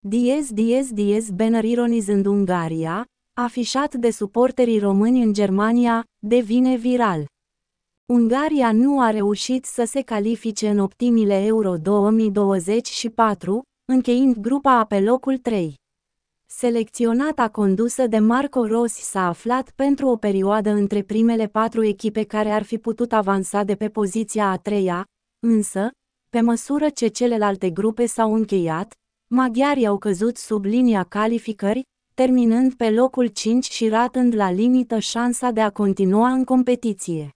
Diez banner ironizând Ungaria, afișat de suporterii români în Germania, devine viral. Ungaria nu a reușit să se califice în optimile Euro 2024, încheind grupa A pe locul 3. Selecționata condusă de Marco Rossi s-a aflat pentru o perioadă între primele 4 echipe care ar fi putut avansa de pe poziția a 3-a, însă, pe măsură ce celelalte grupe s-au încheiat, maghiarii au căzut sub linia calificării, terminând pe locul 5 și ratând la limită șansa de a continua în competiție.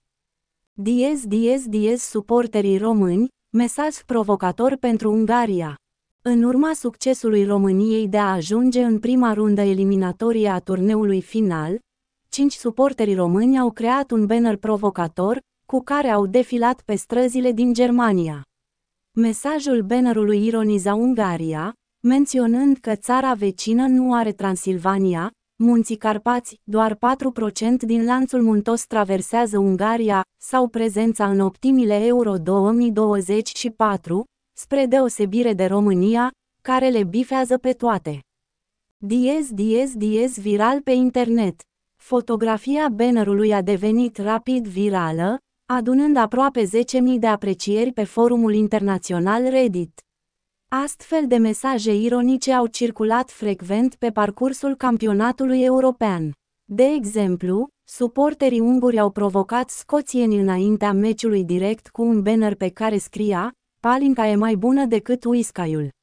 Diez suporterii români, mesaj provocator pentru Ungaria. În urma succesului României de a ajunge în prima rundă eliminatorie a turneului final, 5 suporteri români au creat un banner provocator, cu care au defilat pe străzile din Germania. Mesajul bannerului ironiza Ungaria, menționând că țara vecină nu are Transilvania, Munții Carpați, doar 4% din lanțul muntos traversează Ungaria, sau prezența în optimile Euro 2024, spre deosebire de România, care le bifează pe toate. Diez viral pe internet. Fotografia bannerului a devenit rapid virală, adunând aproape 10.000 de aprecieri pe forumul internațional Reddit. Astfel de mesaje ironice au circulat frecvent pe parcursul campionatului european. De exemplu, suporterii unguri au provocat scoțienii înaintea meciului direct cu un banner pe care scria: "Palinca e mai bună decât uiscaiul".